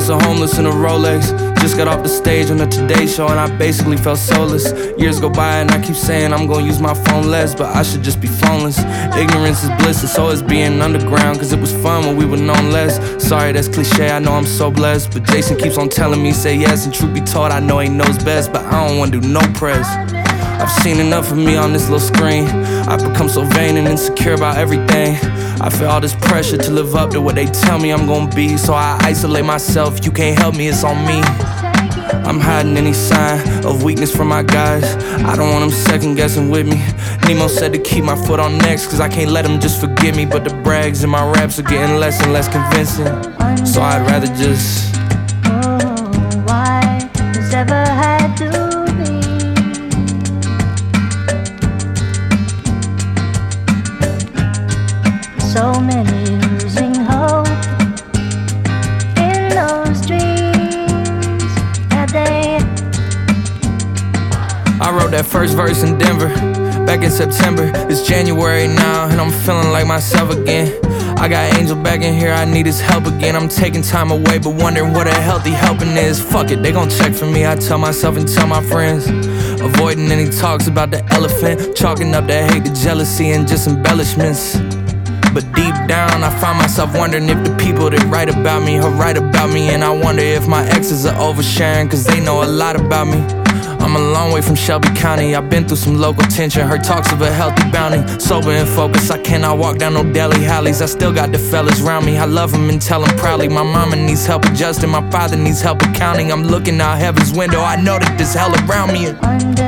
house of homeless in a Rolex. Just got off the stage on the Today Show and I basically felt soulless. Years go by and I keep saying I'm gonna use my phone less, but I should just be phoneless. Ignorance is bliss and so is being underground, cause it was fun when we were known less. Sorry, that's cliche, I know I'm so blessed, but Jason keeps on telling me say yes, and truth be told I know he knows best, but I don't wanna do no press. I've seen enough of me on this little screen. I've become so vain and insecure about everything. I feel all this pressure to live up to what they tell me I'm gonna be, so I isolate myself. You can't help me, it's on me. I'm hiding any sign of weakness from my guys. I don't want them second guessing with me. Nemo said to keep my foot on next, cause I can't let them just forget me. But the brags in my raps are getting less and less convincing, so I'd rather just why this ever had to be? So many losing hope in those dreams that they. I wrote that first verse in Denver back in September. It's January now and I'm feeling like myself again. I got Angel back in here, I need his help again. I'm taking time away but wondering what a healthy helping is. Fuck it, they gon' check for me, I tell myself and tell my friends. Avoiding any talks about the elephant, chalking up the hate, the jealousy and just embellishments. But deep down I find myself wondering if the people that write about me are right about me. And I wonder if my exes are oversharing, cause they know a lot about me. I'm a long way from Shelby County, I've been through some local tension. Heard talks of a healthy bounty, sober and focused. I cannot walk down no deli alleys, I still got the fellas around me. I love them and tell them proudly. My mama needs help adjusting, my father needs help accounting. I'm looking out heaven's window, I know that there's hell around me.